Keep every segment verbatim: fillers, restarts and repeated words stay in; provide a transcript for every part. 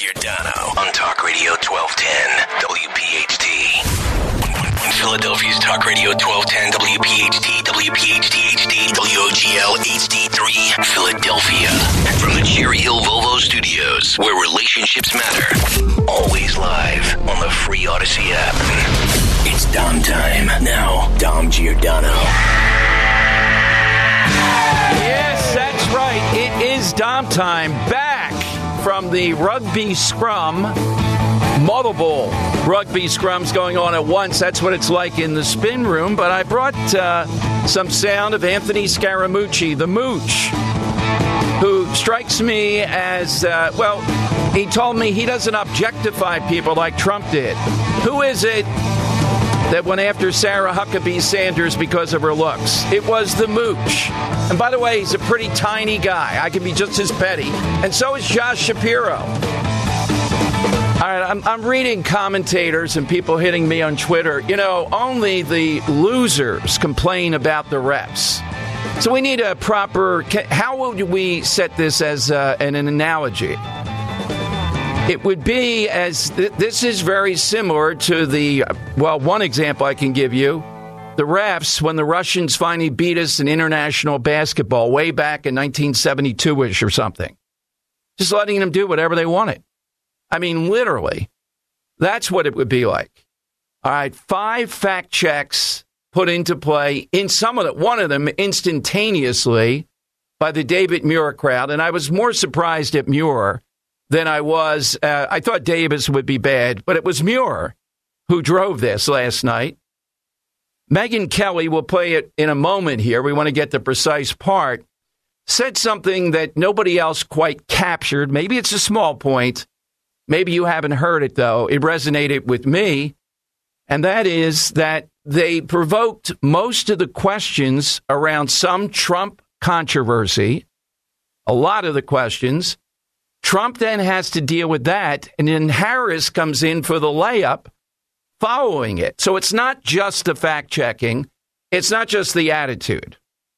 Giordano on Talk Radio twelve ten W P H T. Philadelphia's Talk Radio twelve ten W P H T, W P H T H D, W O G L H D three, Philadelphia. From the Cherry Hill Volvo Studios, where relationships matter. Always live on the free Odyssey app. It's Dom time. Now, Dom Giordano. Yes, that's right. It is Dom time. Back from the rugby scrum. Multiple rugby scrums going on at once. That's what it's like in the spin room. But I brought uh, some sound of Anthony Scaramucci, the Mooch, who strikes me as, uh, well, he told me he doesn't objectify people like Trump did. Who is it that went after Sarah Huckabee Sanders because of her looks? It was the Mooch. And by the way, he's a pretty tiny guy. I can be just as petty. And so is Josh Shapiro. All right, I'm, I'm reading commentators and people hitting me on Twitter. You know, only the losers complain about the refs. So we need a proper... How would we set this as uh, an, an analogy? It would be as... Th- this is very similar to the... Well, one example I can give you. The refs, when the Russians finally beat us in international basketball way back in nineteen seventy-two-ish or something. Just letting them do whatever they wanted. I mean, literally, that's what it would be like. All right, five fact checks put into play in some of the, one of them instantaneously by the David Muir crowd. And I was more surprised at Muir than I was. Uh, I thought Davis would be bad, but it was Muir who drove this last night. Megyn Kelly, will play it in a moment here. We want to get the precise part. Said something that nobody else quite captured. Maybe it's a small point. Maybe you haven't heard it, though. It resonated with me, and that is that they provoked most of the questions around some Trump controversy, a lot of the questions. Trump then has to deal with that, and then Harris comes in for the layup following it. So it's not just the fact-checking. It's not just the attitude.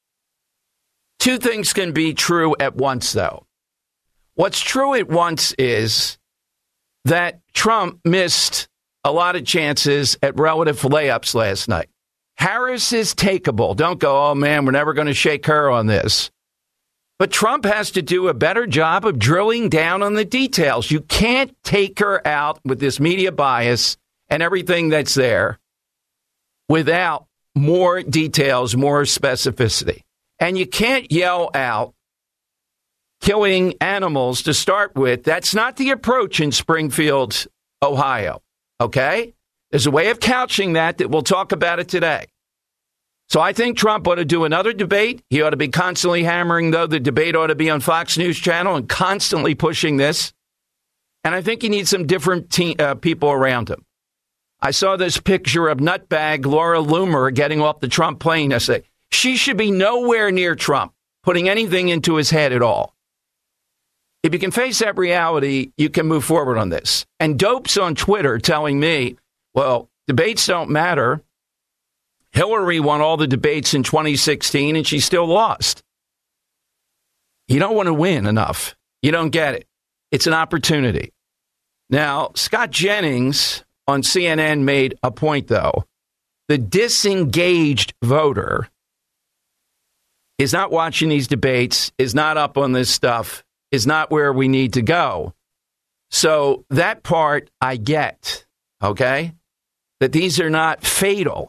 Two things can be true at once, though. What's true at once is that Trump missed a lot of chances at relative layups last night. Harris is takeable. Don't go, oh, man, we're never going to shake her on this. But Trump has to do a better job of drilling down on the details. You can't take her out with this media bias and everything that's there without more details, more specificity. And you can't yell out killing animals to start with. That's not the approach in Springfield, Ohio. Okay? There's a way of couching that that we'll talk about it today. So I think Trump ought to do another debate. He ought to be constantly hammering, though, the debate ought to be on Fox News Channel and constantly pushing this. And I think he needs some different te- uh, people around him. I saw this picture of nutbag Laura Loomer getting off the Trump plane. I say, she should be nowhere near Trump, putting anything into his head at all. If you can face that reality, you can move forward on this. And Dope's on Twitter telling me, well, debates don't matter. Hillary won all the debates in twenty sixteen, and she still lost. You don't want to win enough. You don't get it. It's an opportunity. Now, Scott Jennings on C N N made a point, though. The disengaged voter is not watching these debates, is not up on this stuff, is not where we need to go. So that part I get, okay? That these are not fatal.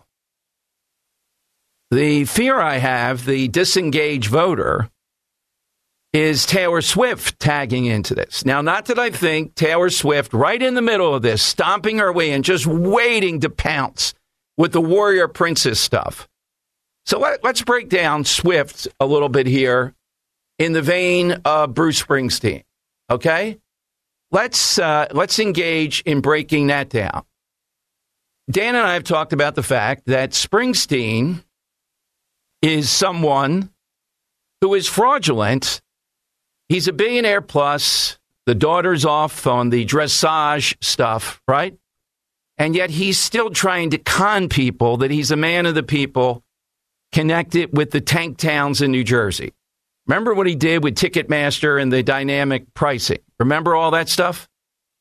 The fear I have, the disengaged voter, is Taylor Swift tagging into this. Now, not that I think Taylor Swift, right in the middle of this, stomping her way in, just waiting to pounce with the warrior princess stuff. So let, let's break down Swift a little bit here in the vein of Bruce Springsteen, okay? Let's uh, let's engage in breaking that down. Dan and I have talked about the fact that Springsteen is someone who is fraudulent. He's a billionaire plus. The daughter's off on the dressage stuff, right? And yet he's still trying to con people that he's a man of the people connected with the tank towns in New Jersey. Remember what he did with Ticketmaster and the dynamic pricing? Remember all that stuff?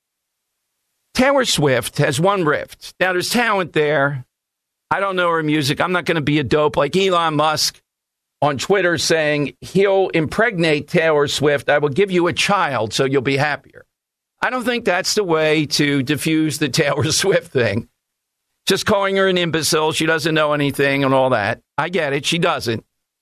Taylor Swift has one rift. Now, there's talent there. I don't know her music. I'm not going to be a dope like Elon Musk on Twitter saying he'll impregnate Taylor Swift. I will give you a child so you'll be happier. I don't think that's the way to diffuse the Taylor Swift thing. Just calling her an imbecile. She doesn't know anything and all that. I get it. She doesn't.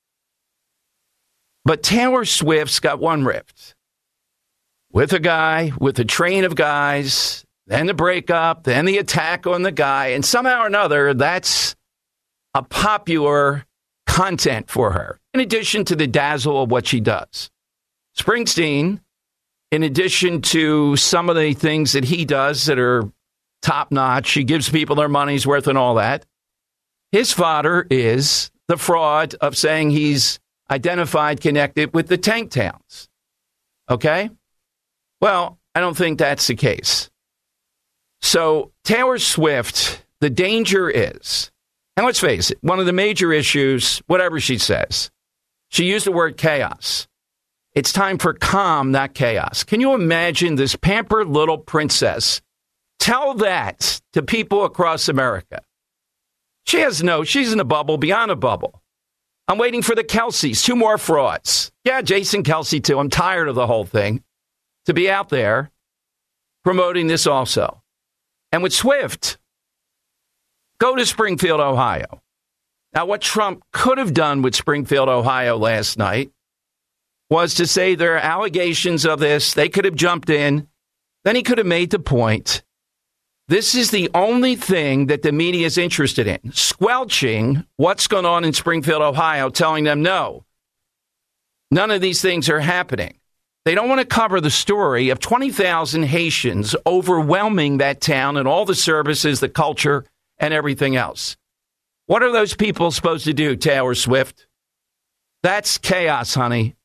But Taylor Swift's got one rift. With a guy, with a train of guys, then the breakup, then the attack on the guy. And somehow or another, that's a popular content for her, in addition to the dazzle of what she does. Springsteen, in addition to some of the things that he does that are top-notch, he gives people their money's worth and all that. His fodder is the fraud of saying he's identified, connected with the tank towns. Okay? Well, I don't think that's the case. So Taylor Swift, the danger is, and let's face it, one of the major issues, whatever she says, she used the word chaos. It's time for calm, not chaos. Can you imagine this pampered little princess tell that to people across America? She has no, she's in a bubble beyond a bubble. I'm waiting for the Kelceys, two more frauds. Yeah, Jason Kelce too. I'm tired of the whole thing. To be out there promoting this also. And with Swift, go to Springfield, Ohio. Now, what Trump could have done with Springfield, Ohio last night was to say there are allegations of this. They could have jumped in. Then he could have made the point. This is the only thing that the media is interested in, squelching what's going on in Springfield, Ohio, telling them, no, none of these things are happening. They don't want to cover the story of twenty thousand Haitians overwhelming that town and all the services, the culture, and everything else. What are those people supposed to do, Taylor Swift? That's chaos, honey.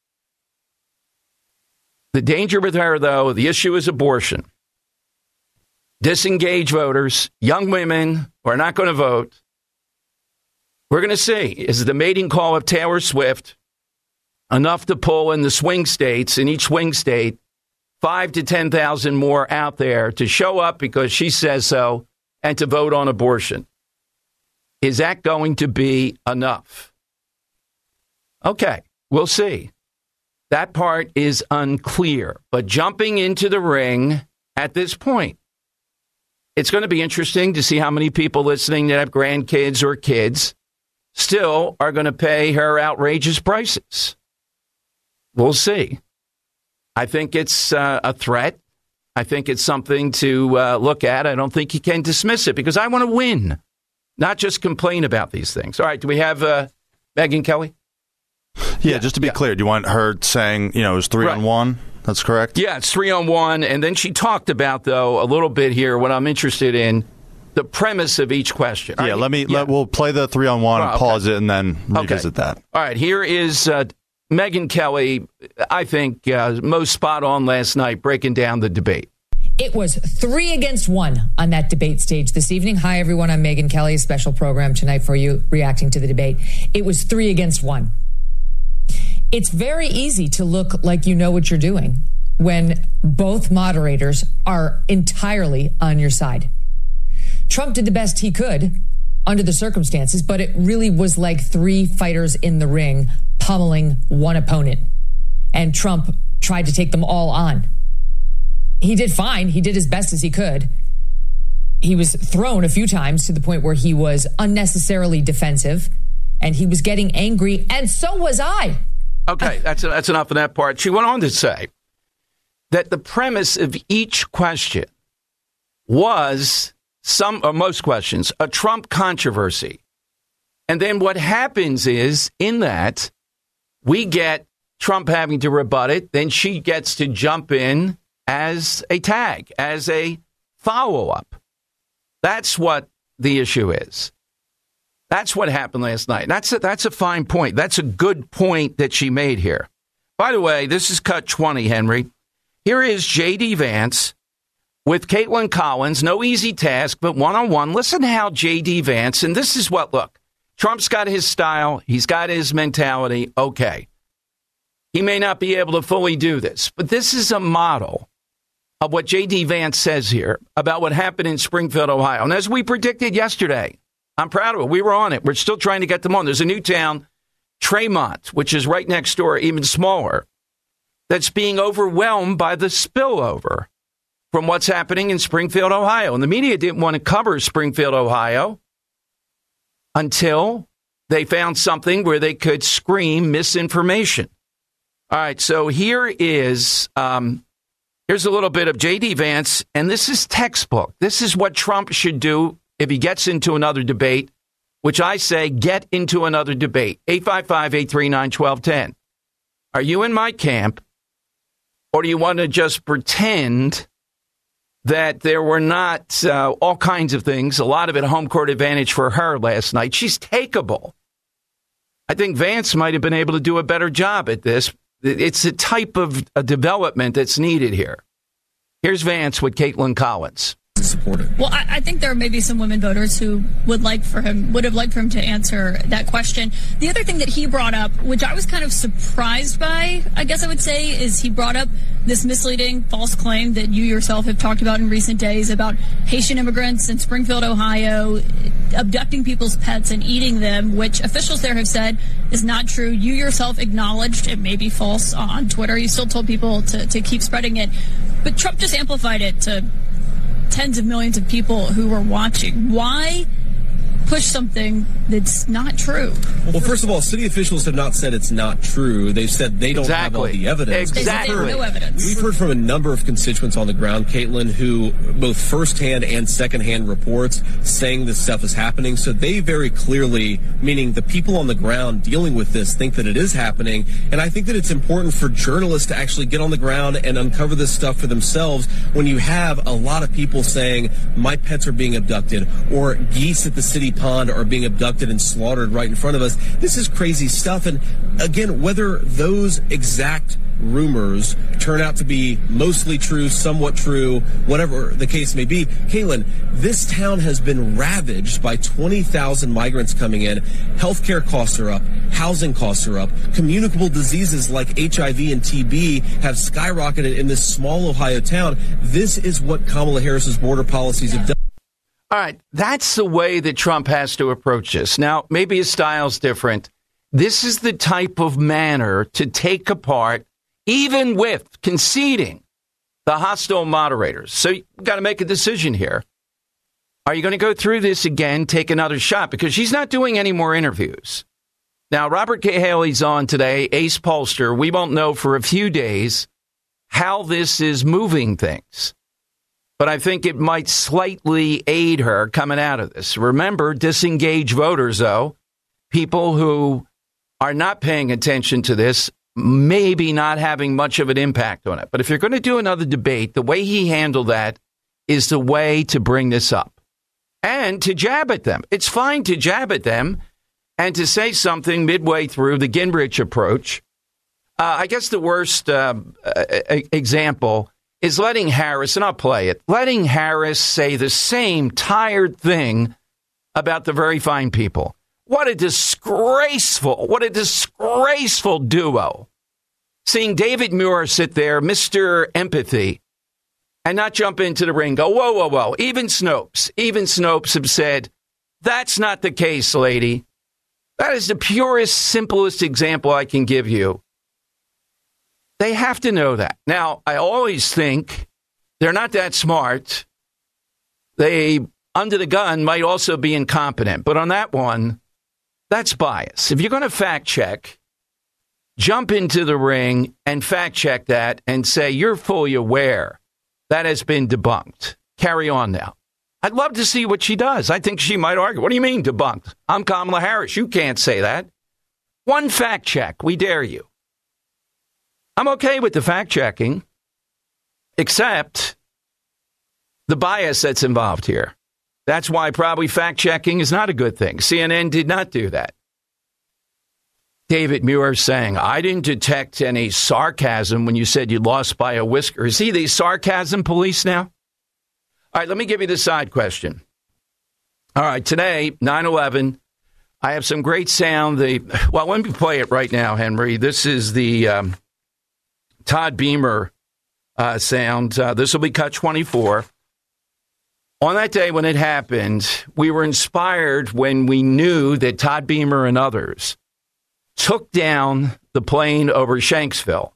The danger with her, though, the issue is abortion. Disengage voters, young women who are not going to vote. We're going to see, is the mating call of Taylor Swift enough to pull in the swing states, in each swing state, five to ten thousand more out there to show up because she says so and to vote on abortion? Is that going to be enough? Okay, we'll see. That part is unclear. But jumping into the ring at this point, it's going to be interesting to see how many people listening that have grandkids or kids still are going to pay her outrageous prices. We'll see. I think it's uh, a threat. I think it's something to uh, look at. I don't think you can dismiss it because I want to win, not just complain about these things. All right, do we have uh, Megyn Kelly? Yeah, yeah, just to be yeah. clear, do you want her saying, you know, it was three right. on one? That's correct? Yeah, it's three on one. And then she talked about, though, a little bit here, what I'm interested in, the premise of each question. Yeah, right, let me, yeah. Let, we'll play the three on one, oh, okay. pause it, and then revisit okay. that. All right, here is uh, Megyn Kelly, I think, uh, most spot on last night, breaking down the debate. It was three against one on that debate stage this evening. Hi, everyone. I'm Megyn Kelly, a special program tonight for you reacting to the debate. It was three against one. It's very easy to look like you know what you're doing when both moderators are entirely on your side. Trump did the best he could under the circumstances, but it really was like three fighters in the ring pummeling one opponent. And Trump tried to take them all on. He did fine. He did as best as he could. He was thrown a few times to the point where he was unnecessarily defensive and he was getting angry, and so was I. Okay, that's that's enough of that part. She went on to say that the premise of each question was, some or most questions, a Trump controversy. And then what happens is, in that, we get Trump having to rebut it, then she gets to jump in as a tag, as a follow-up. That's what the issue is. That's what happened last night. That's a, that's a fine point. That's a good point that she made here. By the way, this is cut twenty, Henry. Here is J D. Vance with Caitlin Collins. No easy task, but one-on-one. Listen to how J D. Vance, and this is what, look, Trump's got his style. He's got his mentality. Okay. He may not be able to fully do this, but this is a model of what J D Vance says here about what happened in Springfield, Ohio. And as we predicted yesterday, I'm proud of it. We were on it. We're still trying to get them on. There's a new town, Tremont, which is right next door, even smaller, that's being overwhelmed by the spillover from what's happening in Springfield, Ohio. And the media didn't want to cover Springfield, Ohio until they found something where they could scream misinformation. All right, so here is... Um, Here's a little bit of J D Vance, and this is textbook. This is what Trump should do if he gets into another debate, which I say get into another debate. eight five five, eight three nine, one two one zero. Are you in my camp, or do you want to just pretend that there were not uh, all kinds of things, a lot of it home court advantage for her last night? She's takeable. I think Vance might have been able to do a better job at this. It's the type of a development that's needed here. Here's Vance with Caitlin Collins. Well, I, I think there may be some women voters who would like for him, would have liked for him to answer that question. The other thing that he brought up, which I was kind of surprised by, I guess I would say, is he brought up this misleading false claim that you yourself have talked about in recent days about Haitian immigrants in Springfield, Ohio, abducting people's pets and eating them, which officials there have said is not true. You yourself acknowledged it may be false on Twitter. You still told people to, to keep spreading it. But Trump just amplified it to tens of millions of people who were watching. Why push something that's not true? Well, first of all, city officials have not said it's not true. They've said they don't exactly. have all the evidence. Exactly. They have no evidence. We've heard from a number of constituents on the ground, Caitlin, who both firsthand and secondhand reports saying this stuff is happening. So they very clearly, meaning the people on the ground dealing with this, think that it is happening. And I think that it's important for journalists to actually get on the ground and uncover this stuff for themselves when you have a lot of people saying my pets are being abducted or geese at the city pond are being abducted and slaughtered right in front of us. This is crazy stuff. And again, whether those exact rumors turn out to be mostly true, somewhat true, whatever the case may be, Caitlin, this town has been ravaged by twenty thousand migrants coming in. Healthcare costs are up. Housing costs are up. Communicable diseases like H I V and T B have skyrocketed in this small Ohio town. This is what Kamala Harris's border policies have done. All right, that's the way that Trump has to approach this. Now, maybe his style's different. This is the type of manner to take apart, even with conceding the hostile moderators. So you've got to make a decision here. Are you going to go through this again, take another shot? Because she's not doing any more interviews. Now, Robert K. Haley's on today, Ace Pollster. We won't know for a few days how this is moving things. But I think it might slightly aid her coming out of this. Remember, disengaged voters, though, people who are not paying attention to this, maybe not having much of an impact on it. But if you're going to do another debate, the way he handled that is the way to bring this up. And to jab at them. It's fine to jab at them and to say something midway through the Gingrich approach. Uh, I guess the worst uh, uh, example is letting Harris, and I'll play it, letting Harris say the same tired thing about the very fine people. What a disgraceful, what a disgraceful duo. Seeing David Muir sit there, Mister Empathy, and not jump into the ring, go, whoa, whoa, whoa. Even Snopes, even Snopes have said, that's not the case, lady. That is the purest, simplest example I can give you. They have to know that. Now, I always think they're not that smart. They, under the gun, might also be incompetent. But on that one, that's bias. If you're going to fact check, jump into the ring and fact check that and say you're fully aware that has been debunked. Carry on now. I'd love to see what she does. I think she might argue. What do you mean debunked? I'm Kamala Harris. You can't say that. One fact check. We dare you. I'm okay with the fact checking, except the bias that's involved here. That's why probably fact checking is not a good thing. C N N did not do that. David Muir saying, I didn't detect any sarcasm when you said you lost by a whisker. Is he the sarcasm police now? All right, let me give you the side question. All right, today, nine eleven, I have some great sound. The Well, let me play it right now, Henry. This is the... Um, Todd Beamer uh, sound. Uh, this will be cut twenty-four. On that day when it happened, we were inspired when we knew that Todd Beamer and others took down the plane over Shanksville.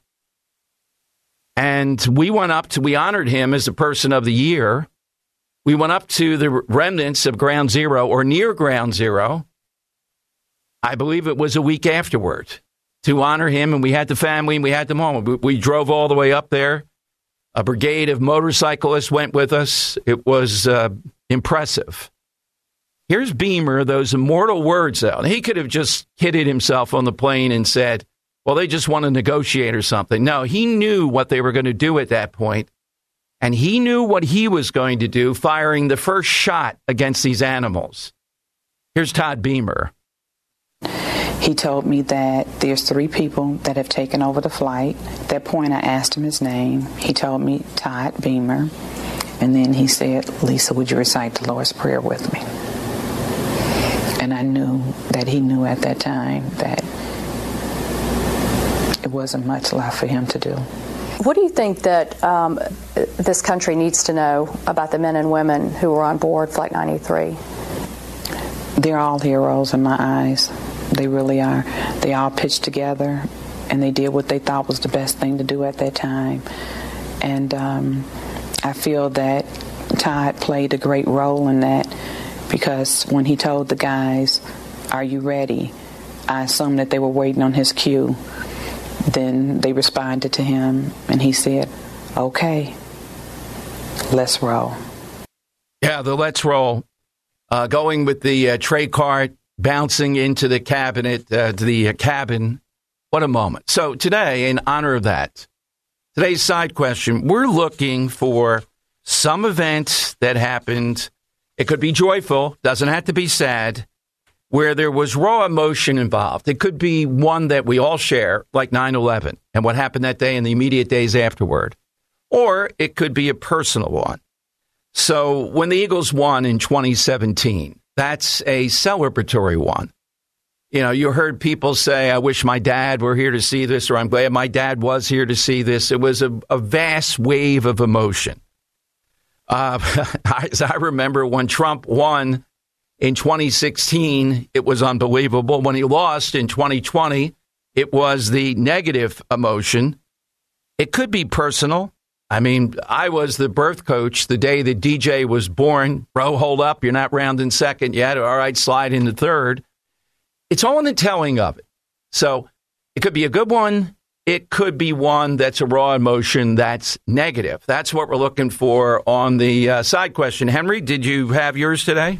And we went up to, we honored him as the person of the year. We went up to the remnants of Ground Zero or near Ground Zero. I believe it was a week afterward to honor him. And we had the family and we had them all. We, we drove all the way up there. A brigade of motorcyclists went with us. It was uh, impressive. Here's Beamer, those immortal words, though. He could have just kidded himself on the plane and said, well, they just want to negotiate or something. No, he knew what they were going to do at that point, and he knew what he was going to do, firing the first shot against these animals. Here's Todd Beamer. He told me that there's three people that have taken over the flight. At that point, I asked him his name. He told me Todd Beamer. And then he said, Lisa, would you recite the Lord's Prayer with me? And I knew that he knew at that time that it wasn't much left for him to do. What do you think that um, this country needs to know about the men and women who were on board Flight ninety-three? They're all heroes in my eyes. They really are. They all pitched together, and they did what they thought was the best thing to do at that time. And um, I feel that Todd played a great role in that, because when he told the guys, are you ready? I assumed that they were waiting on his cue. Then they responded to him, and he said, okay, let's roll. Yeah, the let's roll. Uh, going with the uh, tray cart, bouncing into the cabinet, uh, to the uh, cabin. What a moment. So today, in honor of that, today's side question, we're looking for some event that happened. It could be joyful, doesn't have to be sad, where there was raw emotion involved. It could be one that we all share, like nine eleven, and what happened that day and the immediate days afterward. Or it could be a personal one. So when the Eagles won in twenty seventeen, that's a celebratory one. You know, you heard people say, I wish my dad were here to see this, or I'm glad my dad was here to see this. It was a, a vast wave of emotion. Uh, as I remember, when Trump won in twenty sixteen, it was unbelievable. When he lost in twenty twenty, it was the negative emotion. It could be personal. I mean, I was the birth coach the day that D J was born. Bro, hold up. You're not rounding second yet. All right, slide into third. It's all in the telling of it. So it could be a good one. It could be one that's a raw emotion that's negative. That's what we're looking for on the uh, side question. Henry, did you have yours today?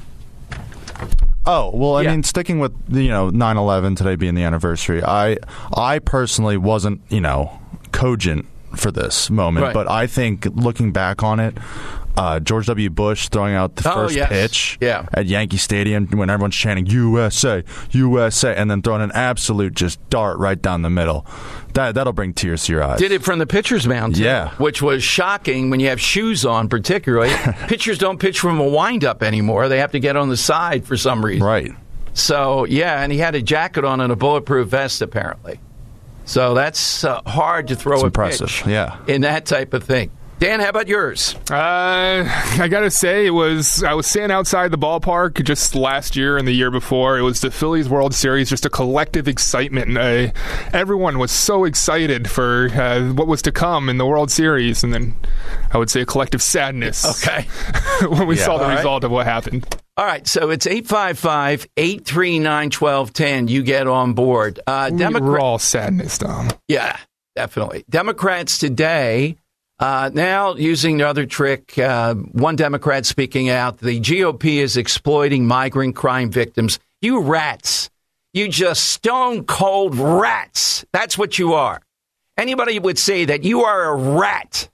Oh, well, I yeah. mean, sticking with, you know, nine eleven today being the anniversary, I I personally wasn't, you know, cogent for this moment, right. But I think looking back on it, uh, George W. Bush throwing out the oh, first yes. pitch yeah. at Yankee Stadium when everyone's chanting U S A, U S A, and then throwing an absolute just dart right down the middle. That, that'll bring tears to your eyes. Did it from the pitcher's mound, too, yeah. which was shocking when you have shoes on, particularly. Pitchers don't pitch from a windup anymore. They have to get on the side for some reason. Right. So, yeah, and he had a jacket on and a bulletproof vest, apparently. So that's uh, hard to throw it's a impressive. pitch Yeah. in that type of thing. Dan, how about yours? Uh, I gotta say, it was I was standing outside the ballpark just last year and the year before. It was the Phillies World Series, just a collective excitement. Uh, everyone was so excited for uh, what was to come in the World Series, and then I would say a collective sadness. Okay, when we yeah, saw the right. result of what happened. All right, so it's eight five five, eight three nine, one two one zero. You get on board. Uh, Democrat- We're all sadness, Dom. Yeah, definitely. Democrats today, uh, now using the other trick, uh, one Democrat speaking out, the G O P is exploiting migrant crime victims. You rats. You just stone cold rats. That's what you are. Anybody would say that you are a rat.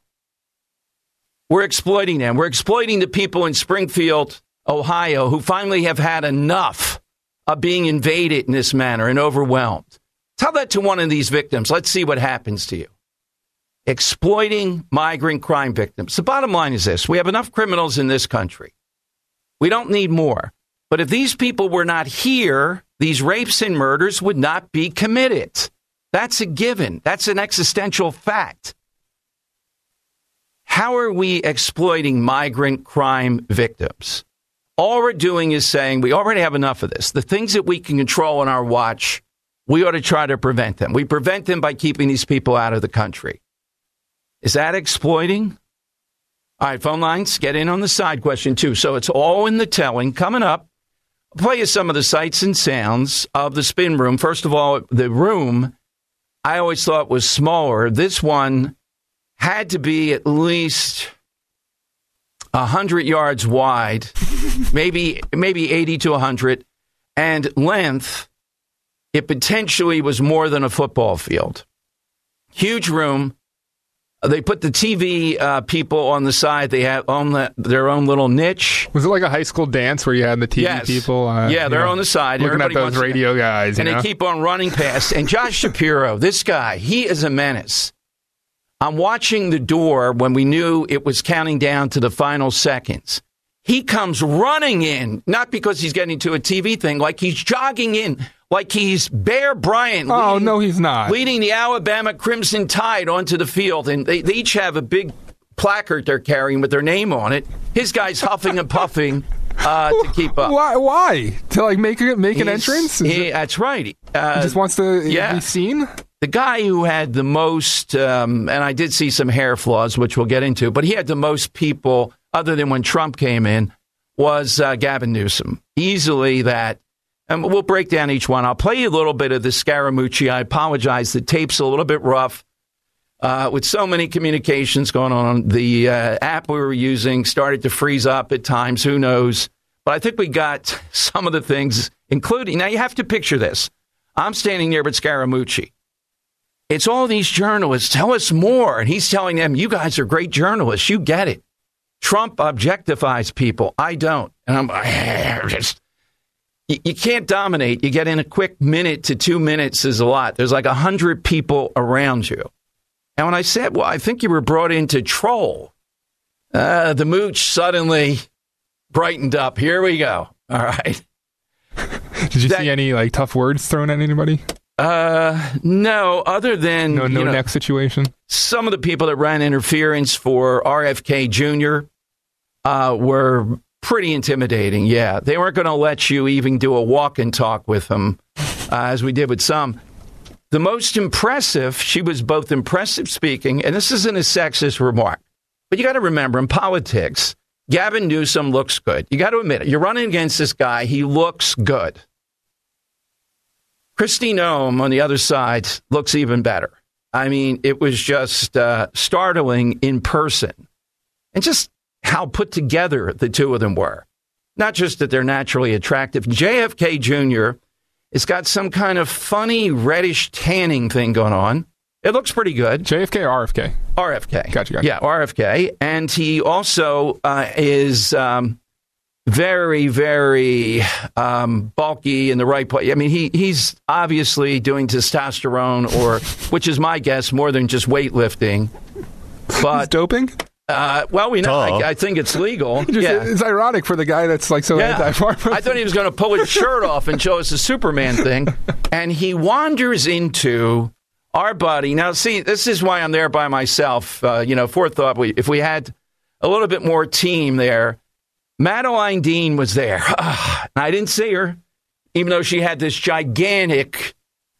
We're exploiting them. We're exploiting the people in Springfield, Ohio, who finally have had enough of being invaded in this manner and overwhelmed. Tell that to one of these victims. Let's see what happens to you. Exploiting migrant crime victims. The bottom line is this. We have enough criminals in this country. We don't need more. But if these people were not here, these rapes and murders would not be committed. That's a given. That's an existential fact. how are we exploiting migrant crime victims? All we're doing is saying we already have enough of this. The things that we can control on our watch, we ought to try to prevent them. We prevent them by keeping these people out of the country. Is that exploiting? All right, phone lines, get in on the side question, too. So it's all in the telling. Coming up, I'll play you some of the sights and sounds of the spin room. First of all, the room I always thought was smaller. This one had to be at least one hundred yards wide, maybe maybe eighty to one hundred, and length, it potentially was more than a football field. Huge room. They put the T V uh, people on the side. They have on the, their own little niche. Was it like a high school dance where you had the T V yes. people? Uh, yeah, they're know, on the side. Looking Everybody at those radio to, guys. And you know? they keep on running past. And Josh Shapiro, this guy, he is a menace. I'm watching the door when we knew it was counting down to the final seconds. He comes running in, not because he's getting to a T V thing, like he's jogging in, like he's Bear Bryant. Oh, leading, no, he's not. Leading the Alabama Crimson Tide onto the field. And they, they each have a big placard they're carrying with their name on it. His guy's huffing and puffing uh, to keep up. Why? Why? To like make, make an He's, entrance? He, it, that's right. Uh, he just wants to yeah. be seen? The guy who had the most, um, and I did see some hair flaws, which we'll get into, but he had the most people, other than when Trump came in, was uh, Gavin Newsom. Easily that. And we'll break down each one. I'll play you a little bit of the Scaramucci. I apologize. The tape's a little bit rough. Uh, with so many communications going on, the uh, app we were using started to freeze up at times. Who knows? But I think we got some of the things, including, now you have to picture this. I'm standing there with Scaramucci. It's all these journalists. Tell us more. And he's telling them, you guys are great journalists. You get it. Trump objectifies people. I don't. And I'm like, just, you, you can't dominate. You get in a quick minute to two minutes is a lot. There's like a hundred people around you. And when I said, well, I think you were brought in to troll, uh, the mooch suddenly brightened up. Here we go. All right. Did you that, see any like tough words thrown at anybody? Uh, no, other than no, no you know, neck situation. Some of the people that ran interference for R F K Junior uh, were pretty intimidating. Yeah, they weren't going to let you even do a walk and talk with them, uh, as we did with some. The most impressive, she was both impressive speaking, and this isn't a sexist remark, but you got to remember in politics, Gavin Newsom looks good. You got to admit it. You're running against this guy. He looks good. Kristi Noem on the other side looks even better. I mean, it was just uh, startling in person. And just how put together the two of them were. Not just that they're naturally attractive. J F K Junior has got some kind of funny reddish tanning thing going on. It looks pretty good. J F K or R F K? R F K. Gotcha, gotcha. Yeah, R F K. And he also uh, is... Um, very, very um, bulky in the right place. I mean, he he's obviously doing testosterone, or which is my guess, more than just weightlifting. But he's doping? Uh, well, we know. I, I think it's legal. Just, yeah. It's ironic for the guy that's like so yeah. anti-pharma. I thought he was going to pull his shirt off and show us the Superman thing. And he wanders into our buddy. Now, see, this is why I'm there by myself. Uh, you know, forethought, we, if we had a little bit more team there, Madeline Dean was there. Uh, I didn't see her, even though she had this gigantic,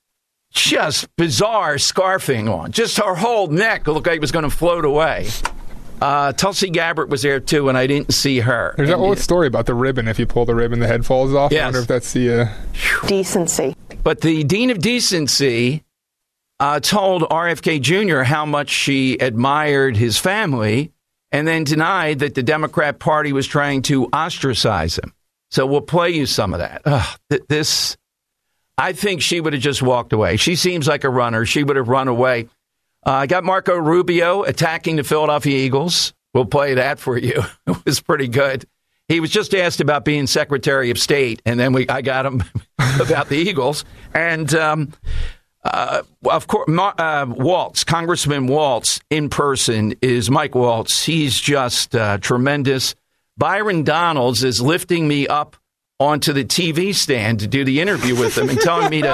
just bizarre scarfing on. Just her whole neck looked like it was going to float away. Uh, Tulsi Gabbard was there, too, and I didn't see her. There's and, that old story about the ribbon. If you pull the ribbon, the head falls off. Yes. I wonder if that's the... Uh... Decency. But the Dean of Decency uh, told R F K Junior how much she admired his family, and then denied that the Democrat Party was trying to ostracize him. So we'll play you some of that. Ugh, th- this, I think she would have just walked away. She seems like a runner. She would have run away. Uh, I got Marco Rubio attacking the Philadelphia Eagles. We'll play that for you. It was pretty good. He was just asked about being Secretary of State, and then we I got him about the Eagles. And um, uh, of course, uh, Waltz, Congressman Waltz in person is Mike Waltz. He's just uh, tremendous. Byron Donalds is lifting me up onto the T V stand to do the interview with him and telling me to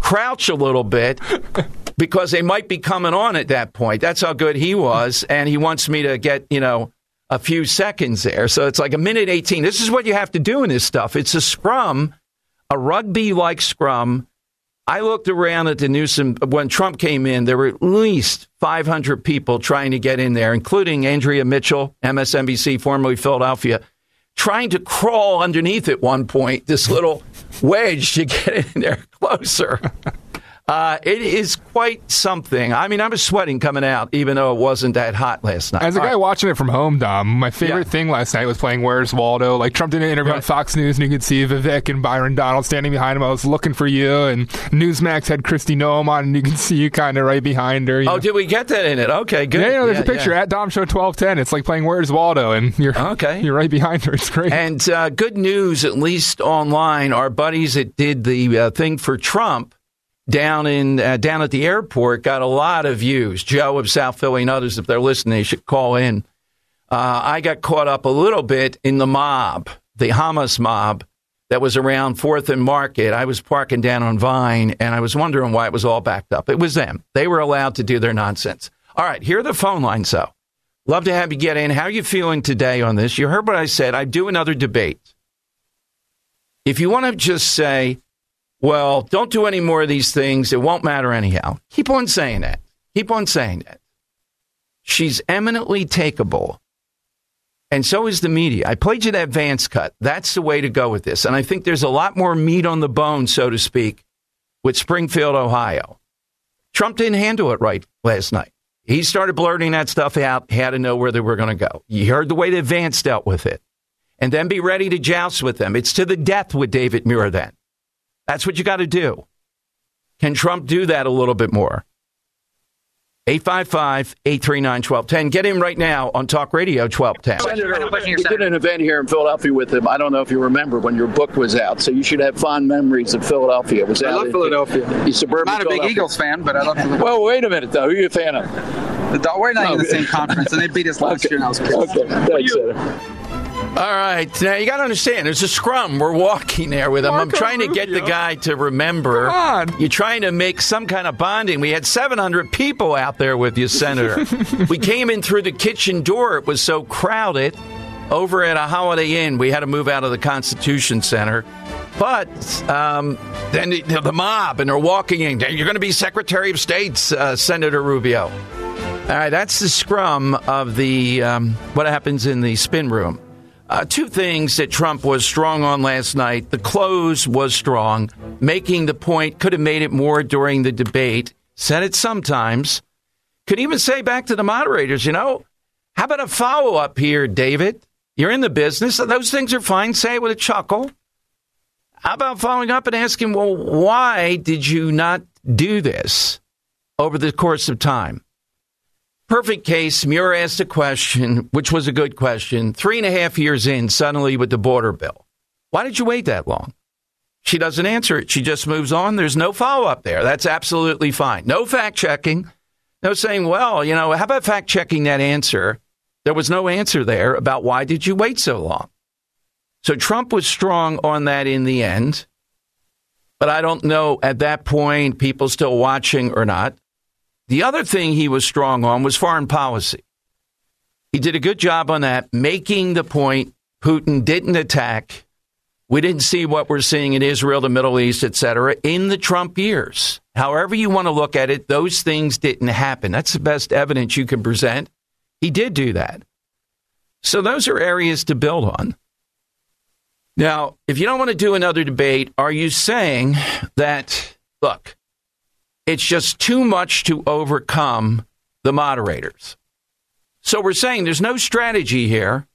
crouch a little bit because they might be coming on at that point. That's how good he was, and he wants me to get, you know, a few seconds there. So it's like a minute eighteen. This is what you have to do in this stuff. It's a scrum, a rugby-like scrum. I looked around at the Newsom when Trump came in. There were at least five hundred people trying to get in there, including Andrea Mitchell, M S N B C, formerly Philadelphia, trying to crawl underneath at one point, this little wedge to get in there closer. Uh, it is quite something. I mean, I was sweating coming out, even though it wasn't that hot last night. As a All guy right. watching it from home, Dom, my favorite Yeah. thing last night was playing Where's Waldo. Like, Trump did an interview Right. on Fox News, and you could see Vivek and Byron Donald standing behind him. I was looking for you, and Newsmax had Kristi Noem on, and you can see you kind of right behind her. You Oh, know. did we get that in it? Okay, good. Yeah, you know, there's Yeah, a picture yeah. at Dom Show twelve ten. It's like playing Where's Waldo, and you're Okay. you're right behind her. It's great. And uh, good news, at least online, our buddies that did the uh, thing for Trump down in uh, down at the airport got a lot of views. Joe of South Philly and others, if they're listening, they should call in. Uh, I got caught up a little bit in the mob, the Hamas mob that was around fourth and Market. I was parking down on Vine, and I was wondering why it was all backed up. It was them. They were allowed to do their nonsense. All right, here are the phone lines, though. Love to have you get in. How are you feeling today on this? You heard what I said. I do another debate. If you want to just say, well, don't do any more of these things, it won't matter anyhow, keep on saying that. Keep on saying that. She's eminently takeable. And so is the media. I played you that Vance cut. That's the way to go with this. And I think there's a lot more meat on the bone, so to speak, with Springfield, Ohio. Trump didn't handle it right last night. He started blurting that stuff out, had to know where they were going to go. You heard the way that Vance dealt with it. And then be ready to joust with them. It's to the death with David Muir then. That's what you got to do. Can Trump do that a little bit more? eight five five, eight three nine, one two one zero. Get him right now on Talk Radio twelve ten. Senator, we did an event here in Philadelphia with him. I don't know if you remember when your book was out, so you should have fond memories of Philadelphia. It was I out love in, Philadelphia. in suburban Not a big Philadelphia. Eagles fan, but I love Philadelphia. Well, wait a minute, though. Who are you a fan of? The Dol- We're not Oh, in the good. same conference, and they beat us last Okay. year, and I was pissed. Okay, thanks, Senator. All right. Now, you got to understand, there's a scrum. We're walking there with him. I'm Marco trying to get the Rubio. guy to remember. Come on. You're trying to make some kind of bonding. We had seven hundred people out there with you, Senator. We came in through the kitchen door. It was so crowded. Over at a Holiday Inn, we had to move out of the Constitution Center. But um, then the, the mob, and they're walking in. You're going to be Secretary of State, uh, Senator Rubio. All right, that's the scrum of the um, what happens in the spin room. Uh, two things that Trump was strong on last night. The close was strong. Making the point, could have made it more during the debate. Said it sometimes. Could even say back to the moderators, you know, how about a follow-up here, David? You're in the business. Those things are fine. Say it with a chuckle. How about following up and asking, well, why did you not do this over the course of time? Perfect case. Muir asked a question, which was a good question. Three and a half years in, suddenly with the border bill. Why did you wait that long? She doesn't answer it. She just moves on. There's no follow-up there. That's absolutely fine. No fact-checking. No saying, well, you know, how about fact-checking that answer? There was no answer there about why did you wait so long? So Trump was strong on that in the end. But I don't know at that point, people still watching or not. The other thing he was strong on was foreign policy. He did a good job on that, making the point Putin didn't attack. We didn't see what we're seeing in Israel, the Middle East, et cetera, in the Trump years. However you want to look at it, those things didn't happen. That's the best evidence you can present. He did do that. So those are areas to build on. Now, if you don't want to do another debate, are you saying that, look, it's just too much to overcome the moderators? So we're saying there's no strategy here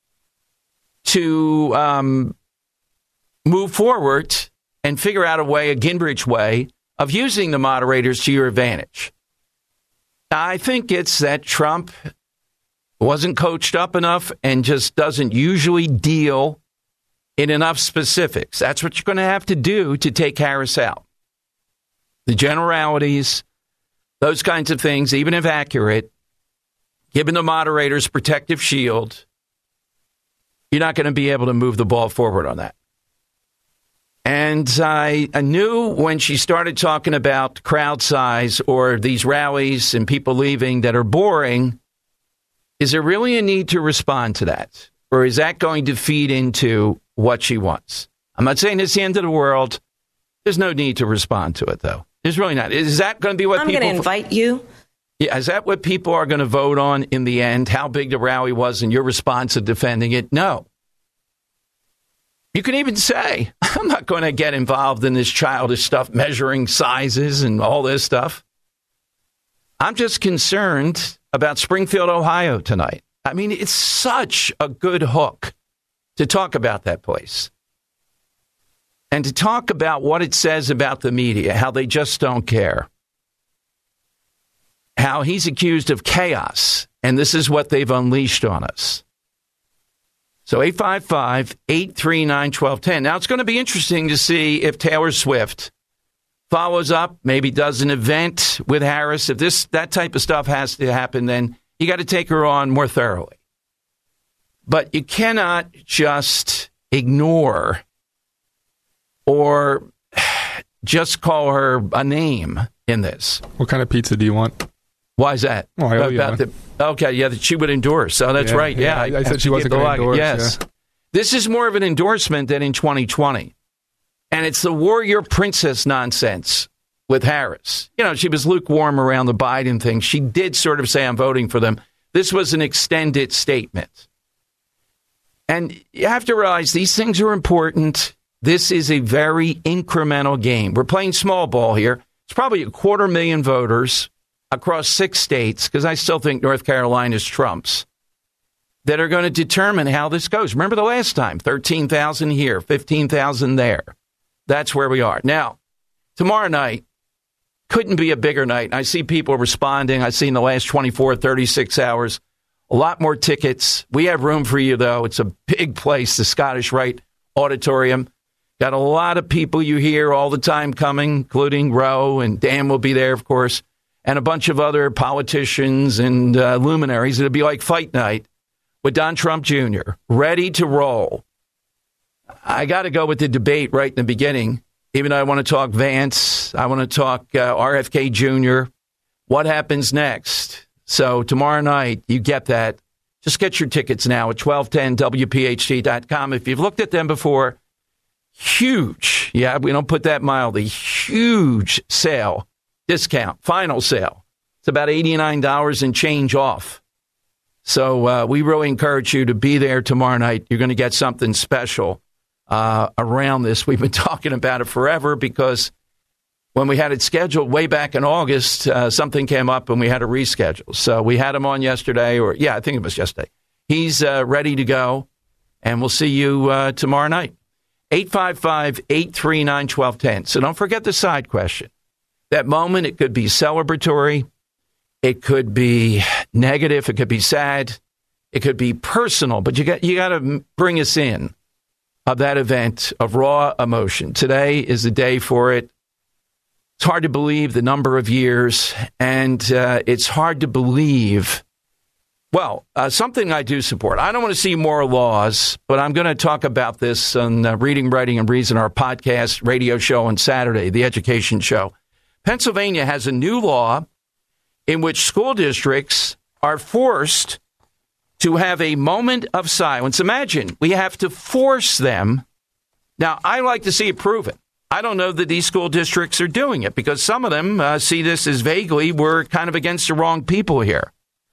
to um, move forward and figure out a way, a Gingrich way, of using the moderators to your advantage. Now, I think it's that Trump wasn't coached up enough and just doesn't usually deal in enough specifics. That's what you're going to have to do to take Harris out. The generalities, those kinds of things, even if accurate, given the moderators protective shield, you're not going to be able to move the ball forward on that. And I, I knew when she started talking about crowd size or these rallies and people leaving that are boring, is there really a need to respond to that? Or is that going to feed into what she wants? I'm not saying it's the end of the world. There's no need to respond to it, though. There's really not. Is that going to be what I'm people... I'm going to invite you. Yeah, is that what people are going to vote on in the end? How big the rally was and your response to defending it? No. You can even say, I'm not going to get involved in this childish stuff, measuring sizes and all this stuff. I'm just concerned about Springfield, Ohio tonight. I mean, it's such a good hook to talk about that place. And to talk about what it says about the media, how they just don't care. How he's accused of chaos, and this is what they've unleashed on us. So eight five five, eight three nine, one two one zero. Now, it's going to be interesting to see if Taylor Swift follows up, maybe does an event with Harris. If this that type of stuff has to happen, then you got to take her on more thoroughly. But you cannot just ignore or just call her a name in this. What kind of pizza do you want? Why is that? Oh, I owe you About the, okay, yeah, that she would endorse. So that's yeah, right. Yeah, yeah I, I said she wasn't going to endorse. Yes. Yeah. This is more of an endorsement than in twenty twenty. And it's the warrior princess nonsense with Harris. You know, she was lukewarm around the Biden thing. She did sort of say, I'm voting for them. This was an extended statement. And you have to realize these things are important. This is a very incremental game. We're playing small ball here. It's probably a quarter million voters across six states, because I still think North Carolina's trumps, that are going to determine how this goes. Remember the last time, thirteen thousand here, fifteen thousand there. That's where we are. Now, tomorrow night couldn't be a bigger night. I see people responding. I see in the last twenty-four, thirty-six hours, a lot more tickets. We have room for you, though. It's a big place, the Scottish Rite Auditorium. Got a lot of people you hear all the time coming, including Roe, and Dan will be there, of course, and a bunch of other politicians and uh, luminaries. It'll be like fight night with Don Trump Junior, ready to roll. I got to go with the debate right in the beginning. Even though I want to talk Vance, I want to talk uh, R F K Junior What happens next? So tomorrow night, you get that. Just get your tickets now at twelve ten W P H T dot com. If you've looked at them before, huge, yeah, we don't put that mildly, huge sale, discount, final sale. It's about eighty-nine dollars and change off. So uh, we really encourage you to be there tomorrow night. You're going to get something special uh, around this. We've been talking about it forever because when we had it scheduled way back in August, uh, something came up and we had to reschedule. So we had him on yesterday, or yeah, I think it was yesterday. He's uh, ready to go, and we'll see you uh, tomorrow night. eight five five, eight three nine, one two one zero. So don't forget the side question. That moment, it could be celebratory. It could be negative. It could be sad. It could be personal. But you got you got to bring us in of that event of raw emotion. Today is the day for it. It's hard to believe the number of years, and uh, it's hard to believe. Well, uh, something I do support. I don't want to see more laws, but I'm going to talk about this on uh, Reading, Writing, and Reason, our podcast radio show on Saturday, the education show. Pennsylvania has a new law in which school districts are forced to have a moment of silence. Imagine, we have to force them. Now, I like to see it proven. I don't know that these school districts are doing it because some of them uh, see this as vaguely we're kind of against the wrong people here.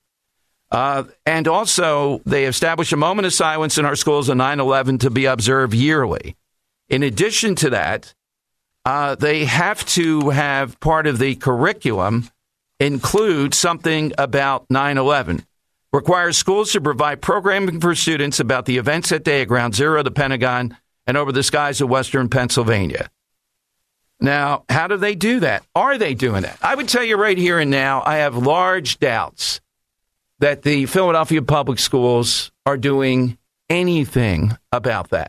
Uh, and also, they established a moment of silence in our schools on nine eleven to be observed yearly. In addition to that, uh, they have to have part of the curriculum include something about nine eleven. Requires schools to provide programming for students about the events at day at Ground Zero, the Pentagon, and over the skies of western Pennsylvania. Now, how do they do that? Are they doing that? I would tell you right here and now, I have large doubts that the Philadelphia public schools are doing anything about that.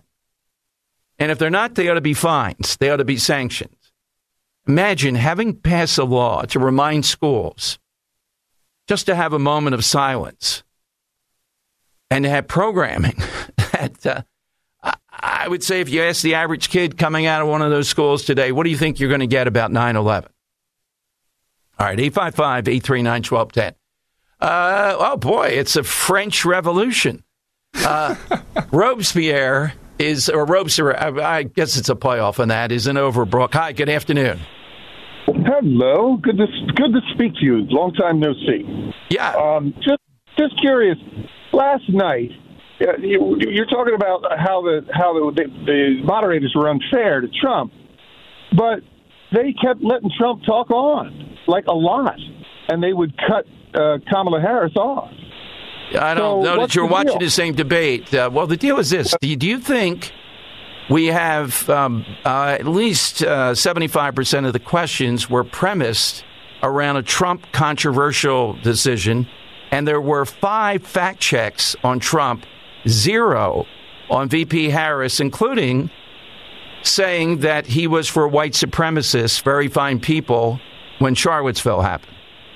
And if they're not, they ought to be fined. They ought to be sanctioned. Imagine having passed a law to remind schools just to have a moment of silence and to have programming that uh, I, I would say if you ask the average kid coming out of one of those schools today, what do you think you're going to get about nine eleven? All right, eight five five, eight three nine, one two one zero. Uh, oh, boy, it's a French Revolution. Uh, Robespierre is, or Robespierre, I guess it's a playoff on that, is in Overbrook. Hi, good afternoon. Hello. Good to good to speak to you. Long time no see. Yeah. Um, just just curious. Last night, uh, you, you're talking about how the how the, the moderators were unfair to Trump, but they kept letting Trump talk on like a lot, and they would cut uh, Kamala Harris off. I don't so know that you're the watching deal? the same debate. Uh, well, the deal is this. Do you, do you think we have um, uh, at least uh, seventy-five percent of the questions were premised around a Trump controversial decision, and there were five fact checks on Trump, zero on V P Harris, including saying that he was for white supremacists, very fine people, when Charlottesville happened?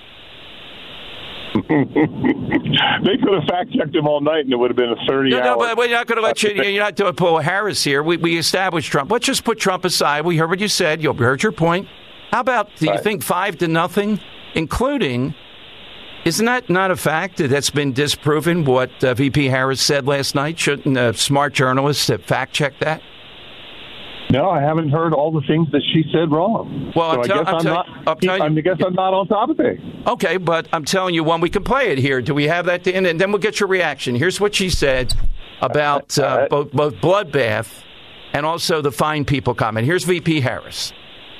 They could have fact-checked him all night, and it would have been a thirty-hour... No, no, but we're not going to let you... You're not doing Paul Harris here. We, we established Trump. Let's just put Trump aside. We heard what you said. You heard your point. How about, do you Right. think five to nothing, including... Isn't that not a fact that that's been disproven, what uh, V P Harris said last night? Shouldn't uh, smart journalists have fact-checked that? No, I haven't heard all the things that she said wrong. Well, so I'm I tell- guess I'm I'm, tell- not. I'm telling you- I guess I'm not on top of things. Okay, but I'm telling you one, we can play it here. Do we have that? To, and then we'll get your reaction. Here's what she said about uh, both, both Bloodbath and also the fine people comment. Here's V P Harris.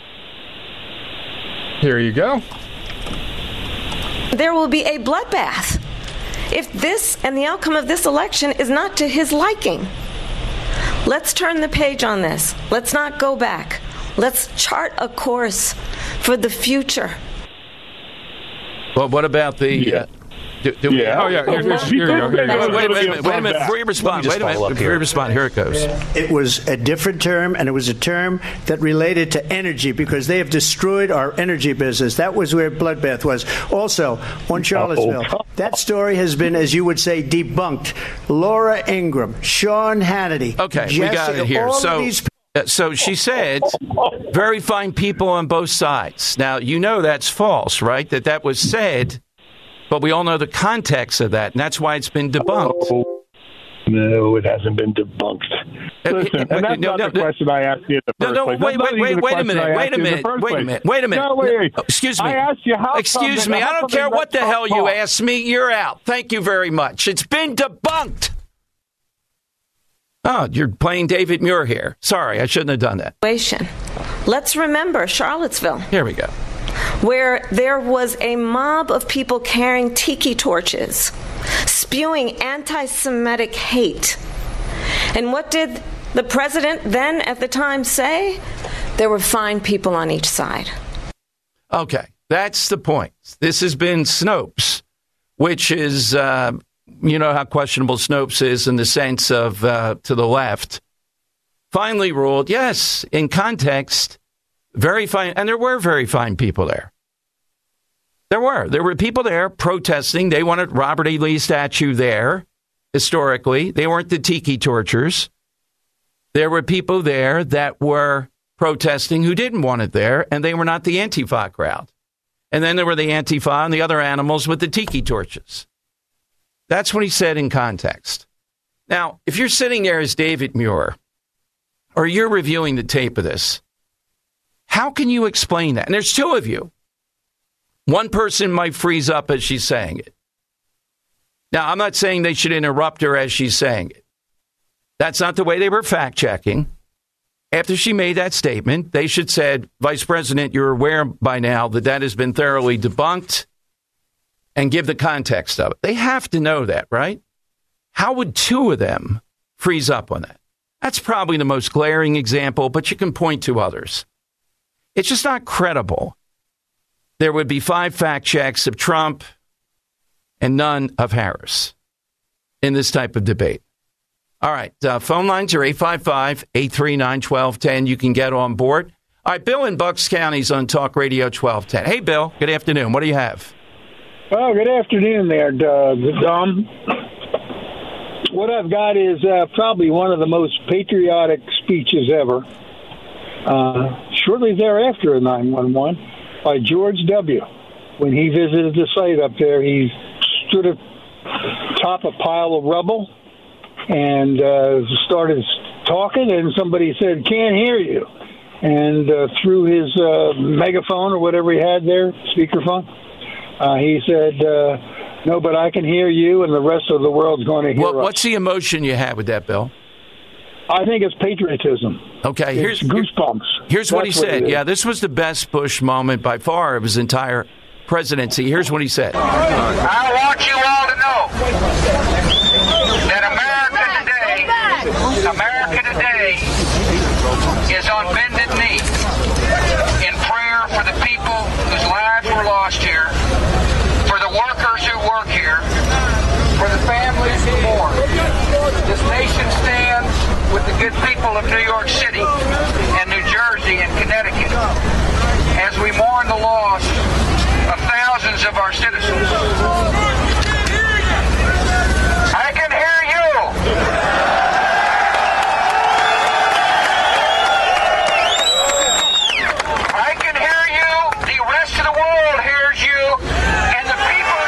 Here you go. There will be a bloodbath if this and the outcome of this election is not to his liking. Let's turn the page on this. Let's not go back. Let's chart a course for the future. Well, what about the... Yeah. Uh, do, do we, Yeah. Oh, yeah. Here, here, She here you go. did Here you say go. that. Wait a minute, wait a minute. Before you respond, Let wait me a just follow minute. up Before here. you respond, here it goes. It was a different term, and it was a term that related to energy because they have destroyed our energy business. That was where Bloodbath was. Also, on Charlottesville, Uh-oh. that story has been, as you would say, debunked. Laura Ingraham, Sean Hannity. Okay, we got Jesse, it here. all of So, these uh, so she said, very fine people on both sides. Now, you know that's false, right? That that was said, but we all know the context of that, and that's why it's been debunked. Oh, no, it hasn't been debunked. Uh, Listen, and that's no, not no, the no. question I asked you in the No, first no, place. wait, That's wait, not wait, even the wait a question minute, I wait asked a you in the minute, first wait a place. minute, wait a minute. No, wait. No, excuse me. I asked you how Excuse come me, that- I how don't come care they what let the Trump hell you talk? asked me. You're out. Thank you very much. It's been debunked. Oh, you're playing David Muir here. Sorry, I shouldn't have done that. Let's remember Charlottesville, Here we go. where there was a mob of people carrying tiki torches, spewing anti-Semitic hate. And what did the president then at the time say? There were fine people on each side. Okay, that's the point. This has been Snopes, which is, uh, you know how questionable Snopes is in the sense of uh, to the left. Finally ruled, yes, in context, very fine. And there were very fine people there. There were. There were people there protesting. They wanted Robert E. Lee statue there, historically. They weren't the tiki torchers. There were people there that were protesting who didn't want it there, and they were not the Antifa crowd. And then there were the Antifa and the other animals with the tiki torches. That's what he said in context. Now, if you're sitting there as David Muir, or you're reviewing the tape of this, how can you explain that? And there's two of you. One person might freeze up as she's saying it. Now, I'm not saying they should interrupt her as she's saying it. That's not the way they were fact-checking. After she made that statement, they should said, Vice President, you're aware by now that that has been thoroughly debunked, and give the context of it. They have to know that, right? How would two of them freeze up on that? That's probably the most glaring example, but you can point to others. It's just not credible. There would be five fact checks of Trump and none of Harris in this type of debate. All right. Uh, phone lines are eight five five, eight three nine, one two one zero. You can get on board. All right. Bill in Bucks County is on Talk Radio twelve ten. Hey, Bill. Good afternoon. What do you have? Well, good afternoon there, Doug. Um, What I've got is uh, probably one of the most patriotic speeches ever. Uh, shortly thereafter in nine one one by George W. When he visited the site up there, he stood atop a pile of rubble and uh, started talking, and somebody said, "Can't hear you." And uh, through his uh, megaphone or whatever he had there, speakerphone, uh, he said, uh, "No, but I can hear you, and the rest of the world's going to hear well, us." What's the emotion you have with that, Bill? I think it's patriotism. Okay, it's here's goosebumps. Here's what he That's what said. it is. Yeah, this was the best Bush moment by far of his entire presidency. Here's what he said. I want you all to know that America today, America today is on bended knee in prayer for the people whose lives were lost here, for the workers who work here, for the families who mourn. This nation stands with the good people of New York City and New Jersey and Connecticut as we mourn the loss of thousands of our citizens. I can hear you. I can hear you. The rest of the world hears you. And the people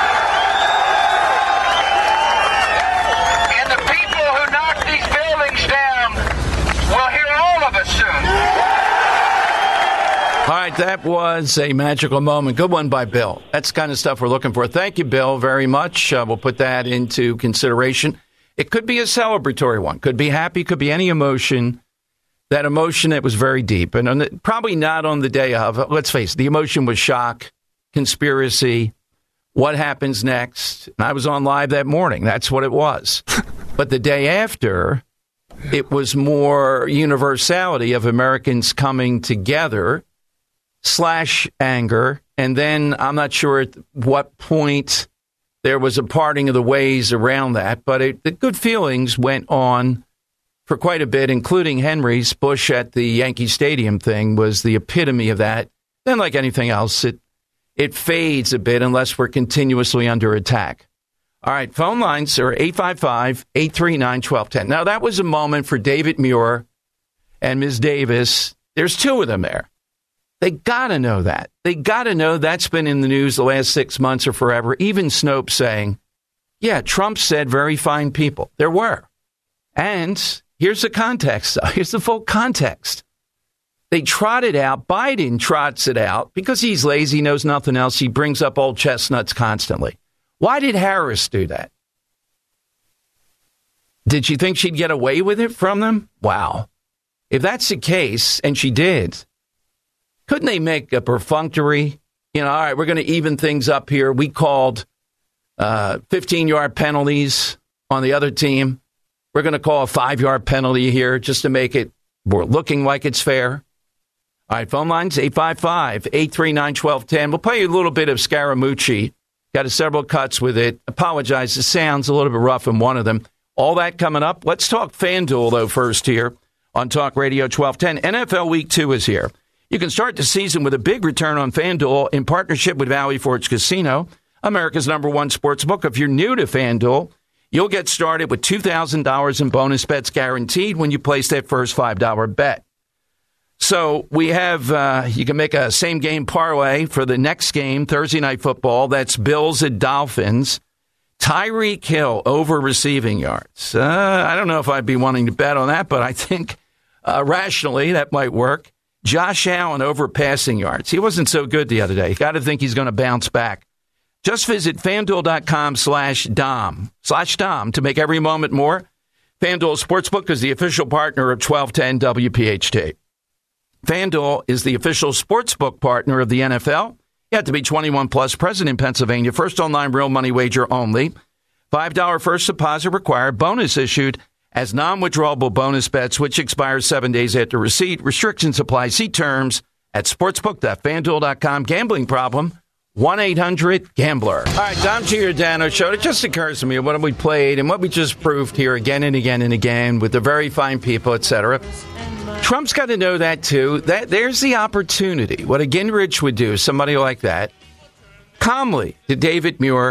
and the people who knock these buildings down will hear all of us soon. All right, that was a magical moment. Good one by Bill. That's the kind of stuff we're looking for. Thank you, Bill, very much. Uh, we'll put that into consideration. It could be a celebratory one. Could be happy, could be any emotion. That emotion that was very deep. And on the, probably not on the day of, let's face it, the emotion was shock, conspiracy, what happens next. And I was on live that morning. That's what it was. But the day after, it was more universality of Americans coming together slash anger, and then I'm not sure at what point there was a parting of the ways around that, but it, the good feelings went on for quite a bit, including Henry's. Bush at the Yankee Stadium thing was the epitome of that. Then, like anything else, it it fades a bit unless we're continuously under attack. All right, phone lines are eight five five, eight three nine, one two one zero. Now, that was a moment for David Muir and Miz Davis. There's two of them there. They got to know that. They got to know that's been in the news the last six months or forever. Even Snopes saying, yeah, Trump said very fine people. There were. And here's the context. Here's the full context. They trot it out. Biden trots it out because he's lazy, knows nothing else. He brings up old chestnuts constantly. Why did Harris do that? Did she think she'd get away with it from them? Wow. If that's the case, and she did, couldn't they make a perfunctory, you know, all right, we're going to even things up here. We called uh, fifteen-yard penalties on the other team. We're going to call a five-yard penalty here just to make it, we're looking like it's fair. All right, phone lines, eight five five, eight three nine, one two one zero. We'll play you a little bit of Scaramucci. Got a several cuts with it. Apologize, the sound's a little bit rough in one of them. All that coming up. Let's talk FanDuel, though, first here on Talk Radio twelve ten. N F L Week two is here. You can start the season with a big return on FanDuel in partnership with Valley Forge Casino, America's number one sports book. If you're new to FanDuel, you'll get started with two thousand dollars in bonus bets guaranteed when you place that first five dollars bet. So we have, uh, you can make a same game parlay for the next game, Thursday Night Football. That's Bills at Dolphins. Tyreek Hill over receiving yards. Uh, I don't know if I'd be wanting to bet on that, but I think uh, rationally that might work. Josh Allen over passing yards. He wasn't so good the other day. You got to think he's going to bounce back. Just visit FanDuel.com slash Dom, slash Dom to make every moment more. FanDuel Sportsbook is the official partner of twelve ten W P H T. FanDuel is the official sportsbook partner of the N F L. You have to be twenty-one plus, present in Pennsylvania. First online real money wager only. five dollars first deposit required. Bonus issued as non-withdrawable bonus bets, which expires seven days after receipt. Restrictions apply. See terms at sportsbook dot fan duel dot com. Gambling problem? one eight hundred gambler. All right, Dom Giordano Show. It just occurs to me what we played and what we just proved here again and again and again with the very fine people, et cetera. Trump's got to know that, too. That there's the opportunity. What a Gingrich would do, somebody like that, calmly to David Muir,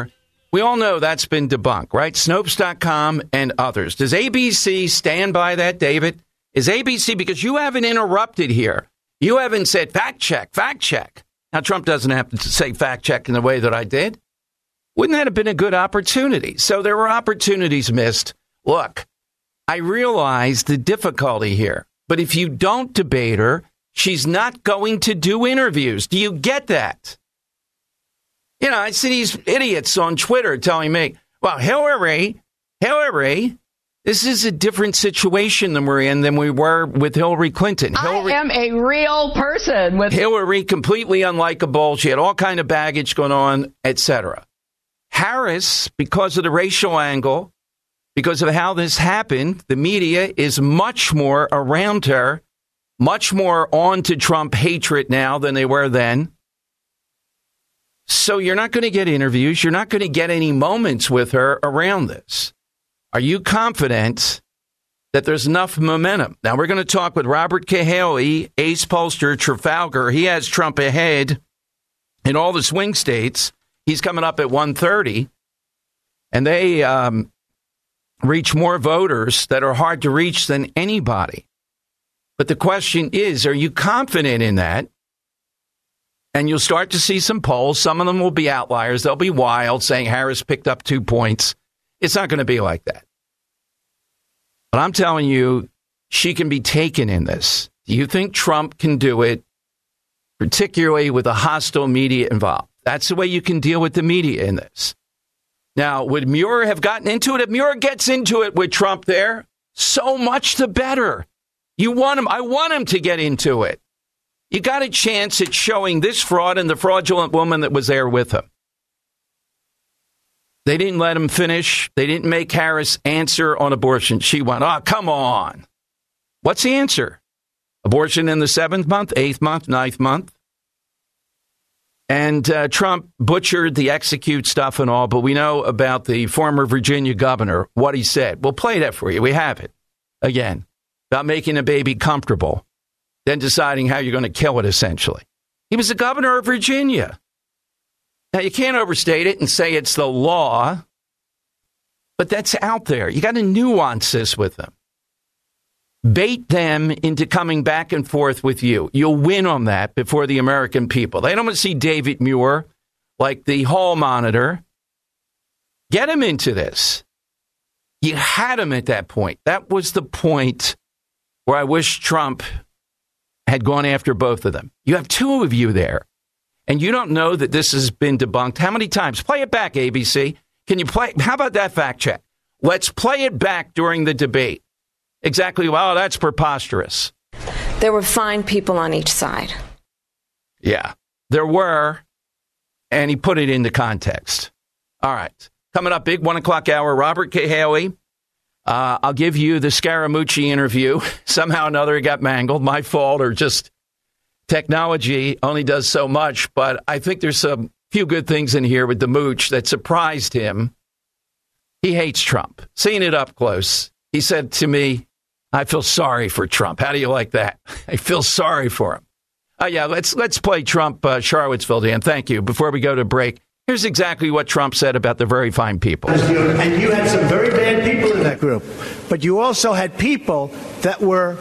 We all know that's been debunked, right? Snopes dot com and others. Does A B C stand by that, David? Is A B C, because you haven't interrupted here. You haven't said fact check, fact check. Now, Trump doesn't have to say fact check in the way that I did. Wouldn't that have been a good opportunity? So there were opportunities missed. Look, I realize the difficulty here, but if you don't debate her, she's not going to do interviews. Do you get that? You know, I see these idiots on Twitter telling me, well, Hillary, Hillary, this is a different situation than we're in than we were with Hillary Clinton. Hillary, I am a real person with Hillary, completely unlikable. She had all kind of baggage going on, et cetera. Harris, because of the racial angle, because of how this happened, the media is much more around her, much more on to Trump hatred now than they were then. So you're not going to get interviews. You're not going to get any moments with her around this. Are you confident that there's enough momentum? Now, we're going to talk with Robert Cahaly, ace pollster, Trafalgar. He has Trump ahead in all the swing states. He's coming up at one thirty, and they um, reach more voters that are hard to reach than anybody. But the question is, are you confident in that? And you'll start to see some polls. Some of them will be outliers. They'll be wild, saying Harris picked up two points. It's not going to be like that. But I'm telling you, she can be taken in this. Do you think Trump can do it, particularly with a hostile media involved? That's the way you can deal with the media in this. Now, would Muir have gotten into it? If Muir gets into it with Trump there, so much the better. You want him. I want him to get into it. You got a chance at showing this fraud and the fraudulent woman that was there with him. They didn't let him finish. They didn't make Harris answer on abortion. She went, oh, come on. What's the answer? Abortion in the seventh month, eighth month, ninth month. And uh, Trump butchered the execute stuff and all, but we know about the former Virginia governor, what he said. We'll play that for you. We have it. Again, about making a baby comfortable, then deciding how you're going to kill it, essentially. He was the governor of Virginia. Now, you can't overstate it and say it's the law, but that's out there. You got to nuance this with them. Bait them into coming back and forth with you. You'll win on that before the American people. They don't want to see David Muir like the hall monitor. Get him into this. You had him at that point. That was the point where I wish Trump had gone after both of them. You have two of you there, and you don't know that this has been debunked. How many times? Play it back, A B C. Can you play? How about that fact check? Let's play it back during the debate. Exactly. Well, that's preposterous. There were fine people on each side. Yeah, there were, and he put it into context. All right. Coming up, big one o'clock hour, Robert Cahaly. Uh, I'll give you the Scaramucci interview. Somehow or another it got mangled. My fault, or just technology only does so much. But I think there's a few good things in here with the mooch that surprised him. He hates Trump. Seeing it up close, he said to me, I feel sorry for Trump. How do you like that? I feel sorry for him. Oh, yeah, let's let's play Trump, uh, Charlottesville, Dan. Thank you. Before we go to break, here's exactly what Trump said about the very fine people. And you had some very bad people in that group, but you also had people that were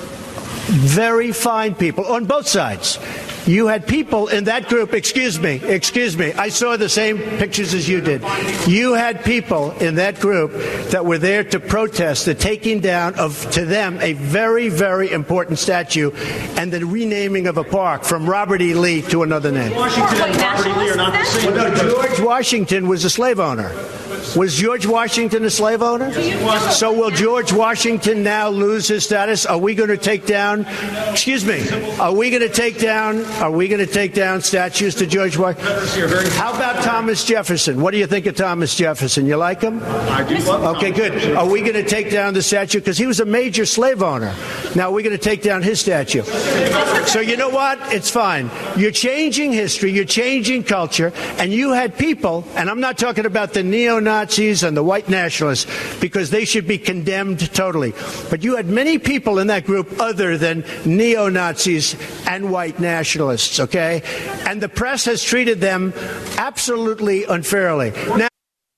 very fine people on both sides. You had people in that group, excuse me, excuse me, I saw the same pictures as you did. You had people in that group that were there to protest the taking down of, to them, a very, very important statue and the renaming of a park from Robert E. Lee to another name. Washington and Robert E. Lee are not the same. Well, no, George Washington was a slave owner. Was George Washington a slave owner? So will George Washington now lose his status? Are we going to take down, excuse me, are we going to take down, are we going to take down statues to George Washington? How about Thomas Jefferson? What do you think of Thomas Jefferson? You like him? I do love him. Okay, good. Are we going to take down the statue? Because he was a major slave owner. Now we're going to take down his statue. So you know what? It's fine. You're changing history. You're changing culture. And you had people, and I'm not talking about the neo-Nazis and the white nationalists, because they should be condemned totally. But you had many people in that group other than neo-Nazis and white nationalists, okay? And the press has treated them absolutely unfairly. Now,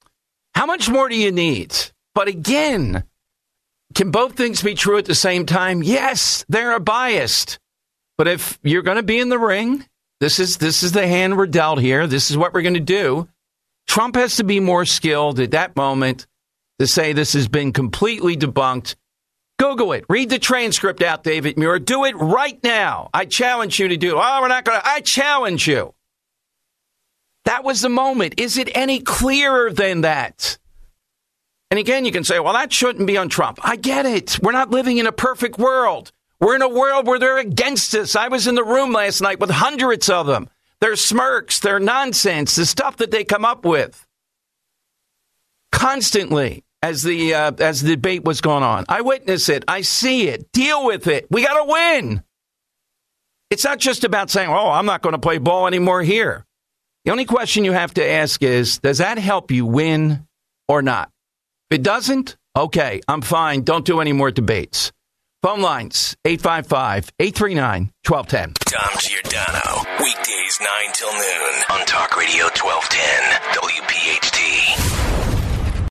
How much more do you need? But again, can both things be true at the same time? Yes, they're biased. But if you're going to be in the ring, this is this is the hand we're dealt here. This is what we're going to do. Trump has to be more skilled at that moment to say this has been completely debunked. Google it. Read the transcript out, David Muir. Do it right now. I challenge you to do it. Oh, we're not going to. I challenge you. That was the moment. Is it any clearer than that? And again, you can say, well, that shouldn't be on Trump. I get it. We're not living in a perfect world. We're in a world where they're against us. I was in the room last night with hundreds of them. Their smirks, their nonsense, the stuff that they come up with constantly as the uh, as the debate was going on. I witness it. I see it. Deal with it. We got to win. It's not just about saying, oh, I'm not going to play ball anymore here. The only question you have to ask is, does that help you win or not? If it doesn't, okay, I'm fine. Don't do any more debates. Phone lines, eight five five, eight three nine, one two one zero. Dom Giordano, weekdays nine till noon on Talk Radio twelve ten, W P H T.